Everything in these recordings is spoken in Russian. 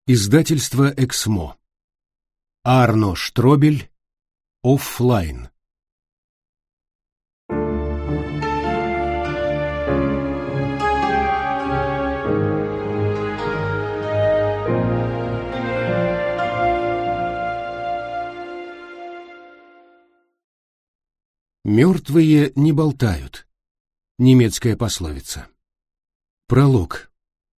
Издательство «Эксмо». Арно Штробель. Оффлайн. Мертвые не болтают. Немецкая пословица. Пролог.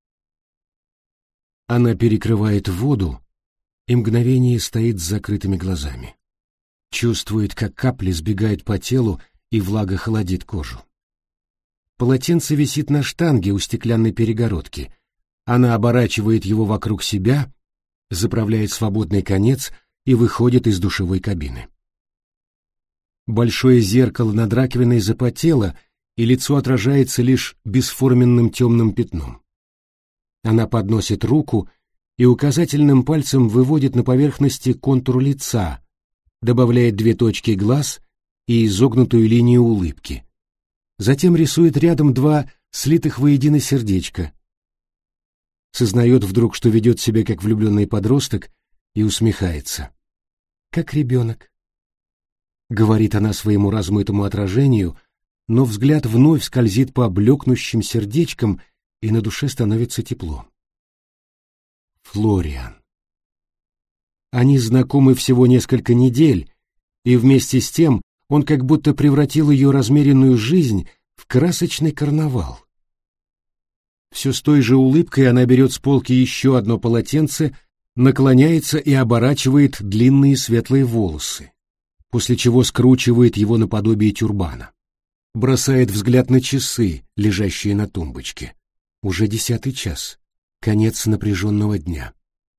Она перекрывает воду и мгновение стоит с закрытыми глазами. Чувствует, как капли сбегают по телу, и влага холодит кожу. Полотенце висит на штанге у стеклянной перегородки. Она оборачивает его вокруг себя, заправляет свободный конец и выходит из душевой кабины. Большое зеркало над раковиной запотело, и лицо отражается лишь бесформенным темным пятном. Она подносит руку и указательным пальцем выводит на поверхности контур лица, добавляет 2 точки глаз и изогнутую линию улыбки. Затем рисует рядом 2 слитых воедино сердечка. Сознает вдруг, что ведет себя как влюбленный подросток, и усмехается. «Как ребенок», — говорит она своему размытому отражению, но взгляд вновь скользит по блекнущим сердечкам, и на душе становится тепло. Флориан. Они знакомы всего несколько недель, и вместе с тем он как будто превратил ее размеренную жизнь в красочный карнавал. Все с той же улыбкой она берет с полки еще одно полотенце, наклоняется и оборачивает длинные светлые волосы, после чего скручивает его наподобие тюрбана. Бросает взгляд на часы, лежащие на тумбочке. Уже 10-й час, конец напряженного дня.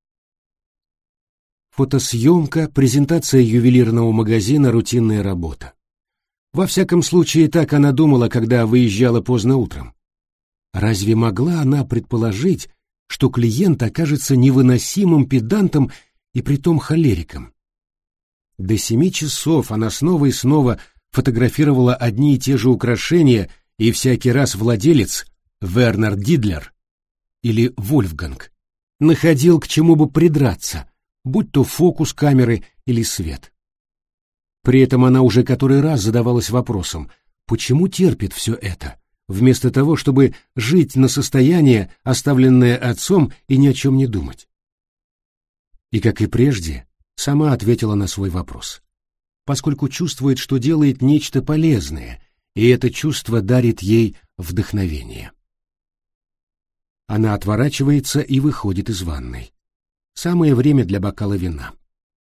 Фотосъемка, презентация ювелирного магазина, рутинная работа. Во всяком случае, так она думала, когда выезжала поздно утром. Разве могла она предположить, что клиент окажется невыносимым педантом и притом холериком? До 7 часов она снова и снова фотографировала одни и те же украшения, и всякий раз владелец, Вернер Дидлер или Вольфганг, находил к чему бы придраться, будь то фокус камеры или свет. При этом она уже который раз задавалась вопросом, почему терпит все это, вместо того, чтобы жить на состояние, оставленное отцом, и ни о чем не думать. И, как и прежде, сама ответила на свой вопрос, поскольку чувствует, что делает нечто полезное, и это чувство дарит ей вдохновение. Она отворачивается и выходит из ванной. Самое время для бокала вина.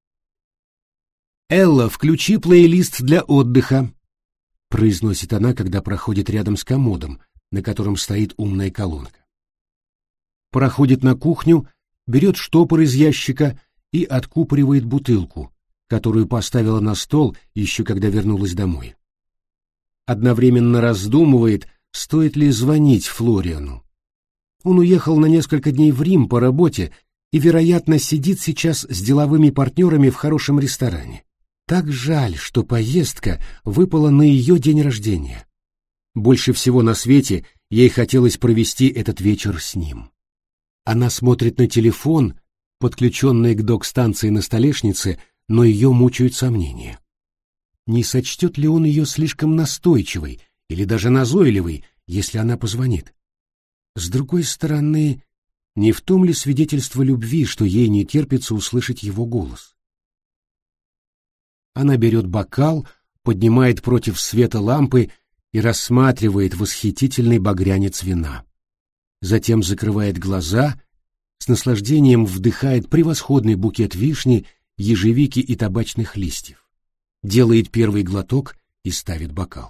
«Элла, включи плейлист для отдыха», — произносит она, когда проходит рядом с комодом, на котором стоит умная колонка. Проходит на кухню, берет штопор из ящика и откупоривает бутылку, которую поставила на стол еще когда вернулась домой. Одновременно раздумывает, стоит ли звонить Флориану. Он уехал на несколько дней в Рим по работе и, вероятно, сидит сейчас с деловыми партнерами в хорошем ресторане. Так жаль, что поездка выпала на ее день рождения. Больше всего на свете ей хотелось провести этот вечер с ним. Она смотрит на телефон, подключенный к док-станции на столешнице, но ее мучают сомнения. Не сочтет ли он ее слишком настойчивой или даже назойливой, если она позвонит? С другой стороны, не в том ли свидетельство любви, что ей не терпится услышать его голос? Она берет бокал, поднимает против света лампы и рассматривает восхитительный багрянец вина. Затем закрывает глаза, с наслаждением вдыхает превосходный букет вишни, ежевики и табачных листьев. Делает первый глоток и ставит бокал.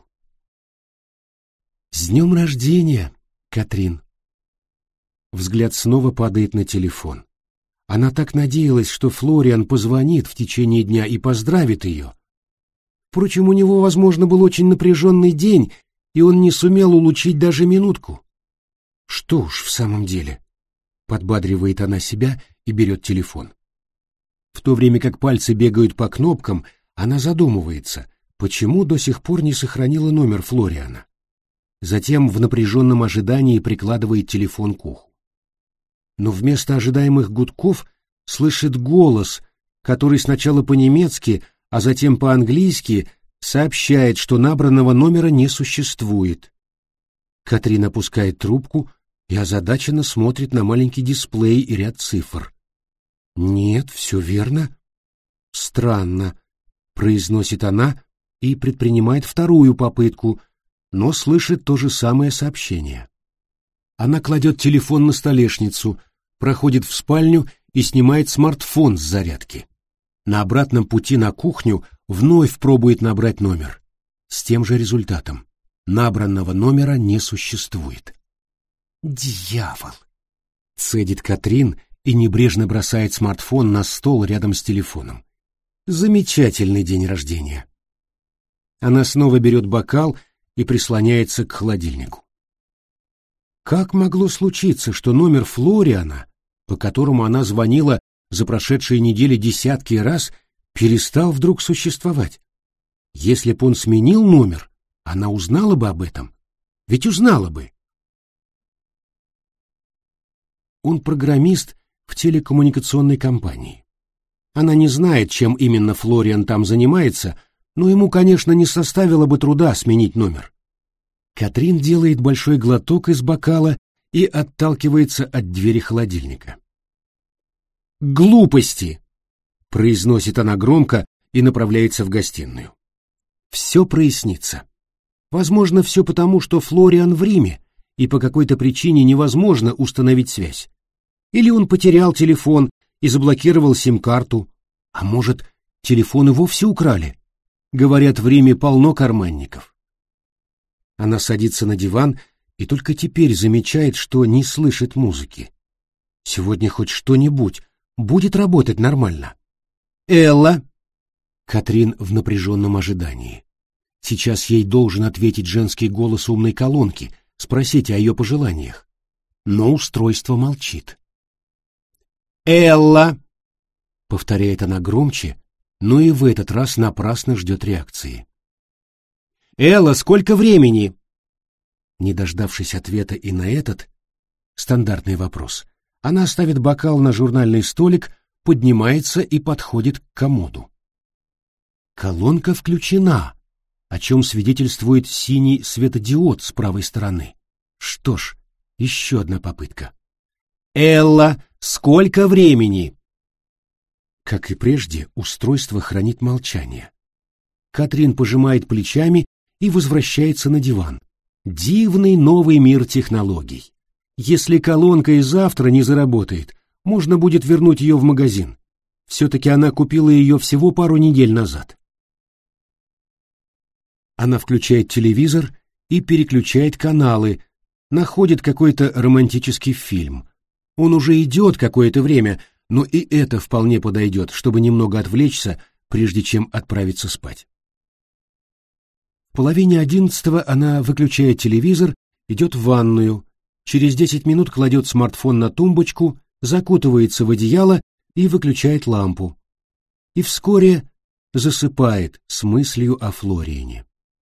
«С днем рождения, Катрин!» Взгляд снова падает на телефон. Она так надеялась, что Флориан позвонит в течение дня и поздравит ее. Впрочем, у него, возможно, был очень напряженный день, и он не сумел улучшить даже минутку. Что уж в самом деле, подбадривает она себя и берет телефон. В то время как пальцы бегают по кнопкам, она задумывается, почему до сих пор не сохранила номер Флориана. Затем в напряженном ожидании прикладывает телефон к уху. но вместо ожидаемых гудков слышит голос, который сначала по-немецки, а затем по-английски сообщает, что набранного номера не существует. Катрин опускает трубку и озадаченно смотрит на маленький дисплей и ряд цифр. «Нет, все верно». «Странно», — произносит она и предпринимает вторую попытку, но слышит то же самое сообщение. Она кладет телефон на столешницу, проходит в спальню и снимает смартфон с зарядки. На обратном пути на кухню вновь пробует набрать номер. С тем же результатом. Набранного номера не существует. «Дьявол!» — цедит Катрин и небрежно бросает смартфон на стол рядом с телефоном. Замечательный день рождения. Она снова берет бокал и прислоняется к холодильнику. Как могло случиться, что номер Флориана, по которому она звонила за прошедшие недели десятки раз, перестал вдруг существовать? Если б он сменил номер, она узнала бы об этом. Ведь узнала бы. Он программист в телекоммуникационной компании. Она не знает, чем именно Флориан там занимается, но ему, конечно, не составило бы труда сменить номер. Катрин делает большой глоток из бокала и отталкивается от двери холодильника. «Глупости!» — произносит она громко и направляется в гостиную. Все прояснится. Возможно, все потому, что Флориан в Риме, и по какой-то причине невозможно установить связь. Или он потерял телефон и заблокировал сим-карту, а может, телефон и вовсе украли. Говорят, в Риме полно карманников. Она садится на диван и только теперь замечает, что не слышит музыки. Сегодня хоть что-нибудь будет работать нормально. «Элла!» Катрин в напряженном ожидании. Сейчас ей должен ответить женский голос умной колонки, спросить о ее пожеланиях. Но устройство молчит. «Элла!» — повторяет она громче, но и в этот раз напрасно ждет реакции. «Элла, сколько времени?» Не дождавшись ответа и на этот стандартный вопрос, она ставит бокал на журнальный столик, поднимается и подходит к комоду. Колонка включена, о чем свидетельствует синий светодиод с правой стороны. Что ж, еще одна попытка. «Элла, сколько времени?» Как и прежде, устройство хранит молчание. Катрин пожимает плечами и возвращается на диван. Дивный новый мир технологий. Если колонка и завтра не заработает, можно будет вернуть ее в магазин. Все-таки она купила ее всего пару недель назад. Она включает телевизор и переключает каналы, находит какой-то романтический фильм. Он уже идет какое-то время, но и это вполне подойдет, чтобы немного отвлечься, прежде чем отправиться спать. В 10:30 она выключает телевизор, идет в ванную, через 10 минут кладет смартфон на тумбочку, закутывается в одеяло и выключает лампу. И вскоре засыпает с мыслью о Флориане.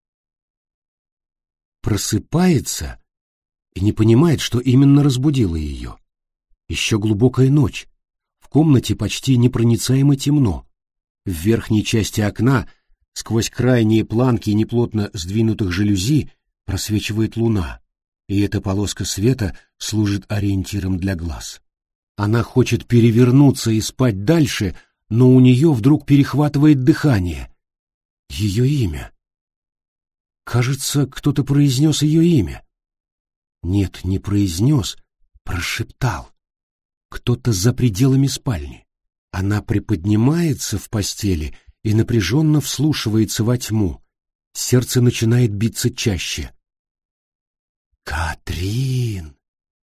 Просыпается и не понимает, что именно разбудило ее. Еще глубокая ночь. В комнате почти непроницаемо темно. В верхней части окна, сквозь крайние планки неплотно сдвинутых жалюзи, просвечивает луна, и эта полоска света служит ориентиром для глаз. Она хочет перевернуться и спать дальше, но у нее вдруг перехватывает дыхание. Ее имя. Кажется, кто-то произнес ее имя. Нет, не произнес, прошептал. Кто-то за пределами спальни. Она приподнимается в постели и напряженно вслушивается во тьму. Сердце начинает биться чаще. «Катрин!»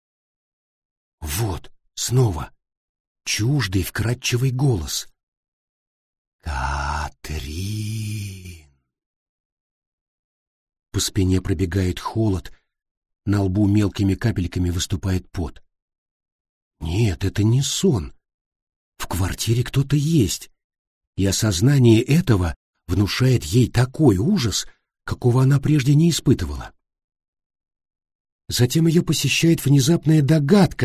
Вот, снова, чуждый вкрадчивый голос. «Катрин!» По спине пробегает холод, на лбу мелкими капельками выступает пот. Нет, это не сон. В квартире кто-то есть, и осознание этого внушает ей такой ужас, какого она прежде не испытывала. Затем ее посещает внезапная догадка,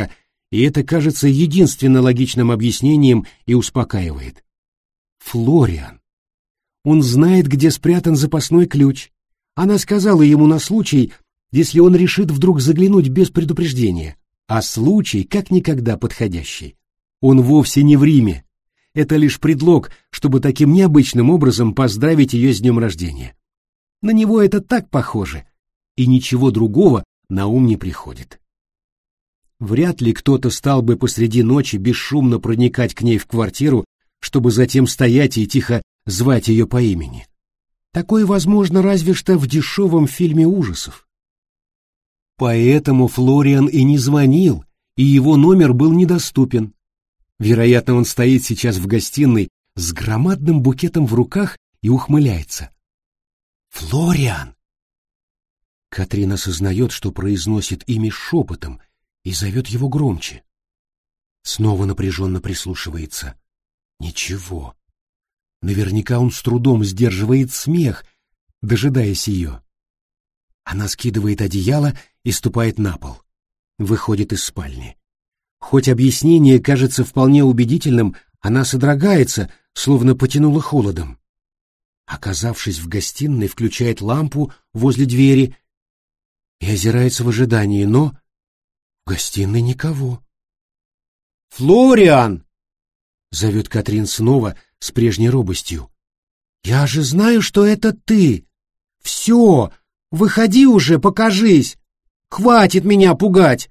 и это кажется единственно логичным объяснением и успокаивает. Флориан. Он знает, где спрятан запасной ключ. Она сказала ему на случай, если он решит вдруг заглянуть без предупреждения. А случай как никогда подходящий. Он вовсе не в Риме. Это лишь предлог, чтобы таким необычным образом поздравить ее с днем рождения. На него это так похоже, и ничего другого на ум не приходит. Вряд ли кто-то стал бы посреди ночи бесшумно проникать к ней в квартиру, чтобы затем стоять и тихо звать ее по имени. Такое возможно разве что в дешевом фильме ужасов. Поэтому Флориан и не звонил, и его номер был недоступен. Вероятно, он стоит сейчас в гостиной с громадным букетом в руках и ухмыляется. «Флориан!» Катрин осознает, что произносит имя шепотом и зовет его громче. Снова напряженно прислушивается. Ничего. Наверняка он с трудом сдерживает смех, дожидаясь ее. Она скидывает одеяло и ступает на пол. Выходит из спальни. Хоть объяснение кажется вполне убедительным, она содрогается, словно потянула холодом. Оказавшись в гостиной, включает лампу возле двери и озирается в ожидании, но в гостиной никого. «Флориан!» — зовет Катрин снова с прежней робостью. «Я же знаю, что это ты! Все! Выходи уже, покажись! Хватит меня пугать!»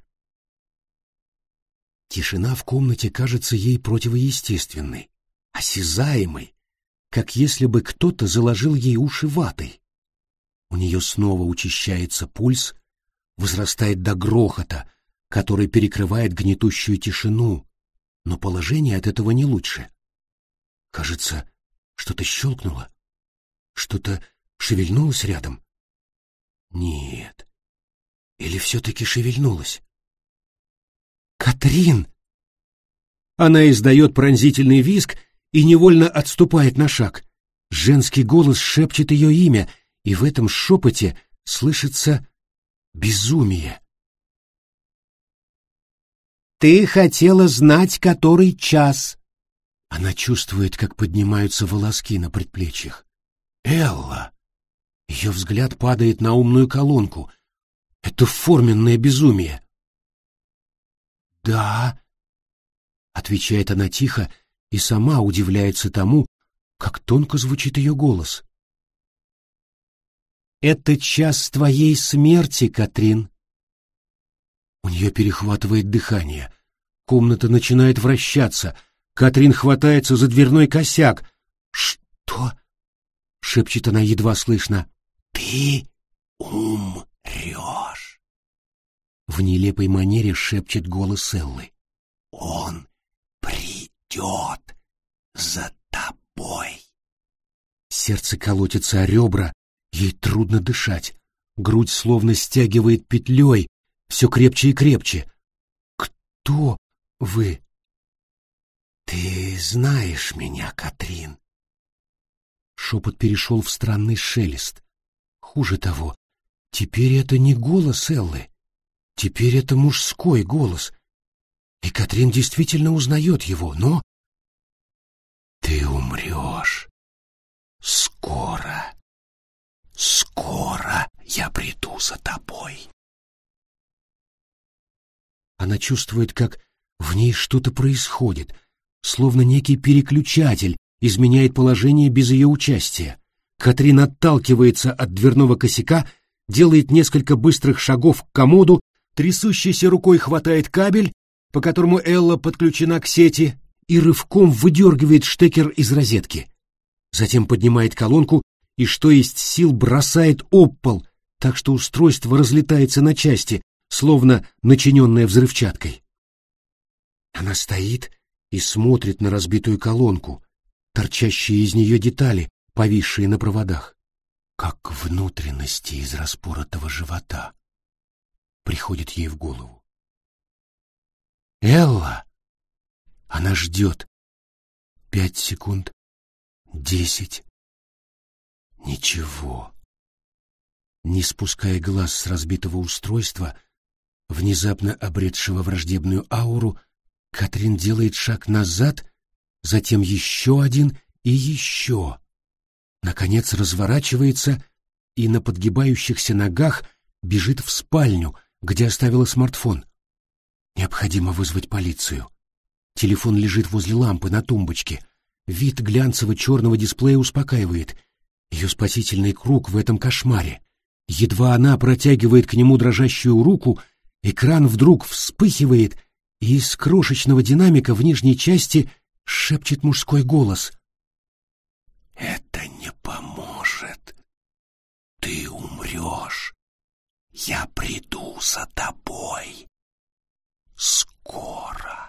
Тишина в комнате кажется ей противоестественной, осязаемой, как если бы кто-то заложил ей уши ватой. У нее снова учащается пульс, возрастает до грохота, который перекрывает гнетущую тишину, но положение от этого не лучше. Кажется, что-то щелкнуло, что-то шевельнулось рядом. Нет, или все-таки шевельнулось? «Катрин!» Она издает пронзительный визг и невольно отступает на шаг. Женский голос шепчет ее имя, и в этом шепоте слышится безумие. «Ты хотела знать, который час!» Она чувствует, как поднимаются волоски на предплечьях. «Элла!» Ее взгляд падает на умную колонку. Это форменное безумие. «Да», — отвечает она тихо и сама удивляется тому, как тонко звучит ее голос. «Это час твоей смерти, Катрин». У нее перехватывает дыхание. Комната начинает вращаться. Катрин хватается за дверной косяк. «Что?» — шепчет она едва слышно. «Ты умрешь!» В нелепой манере шепчет голос Эллы. «Он придет за тобой!» Сердце колотится о ребра, ей трудно дышать. Грудь словно стягивает петлей, все крепче и крепче. «Кто вы?» «Ты знаешь меня, Катрин!» Шепот перешел в странный шелест. Хуже того, теперь это не голос Эллы. Теперь это мужской голос, и Катрин действительно узнает его, но... «Ты умрешь. Скоро. Скоро я приду за тобой». Она чувствует, как в ней что-то происходит, словно некий переключатель изменяет положение без ее участия. Катрин отталкивается от дверного косяка, делает несколько быстрых шагов к комоду, трясущейся рукой хватает кабель, по которому Элла подключена к сети, и рывком выдергивает штекер из розетки. Затем поднимает колонку и, что есть сил, бросает об пол, так что устройство разлетается на части, словно начиненное взрывчаткой. Она стоит и смотрит на разбитую колонку, торчащие из нее детали, повисшие на проводах, как внутренности из распоротого живота. Приходит ей в голову. «Элла!» Она ждет. 5 секунд. 10. Ничего. Не спуская глаз с разбитого устройства, внезапно обретшего враждебную ауру, Катрин делает шаг назад, затем еще один и еще. Наконец разворачивается и на подгибающихся ногах бежит в спальню, где оставила смартфон. Необходимо вызвать полицию. Телефон лежит возле лампы на тумбочке. Вид глянцево-черного дисплея успокаивает. Ее спасительный круг в этом кошмаре. Едва она протягивает к нему дрожащую руку, экран вдруг вспыхивает, и из крошечного динамика в нижней части шепчет мужской голос. «Это не поможет. Ты умрешь. Я приду за тобой. Скоро».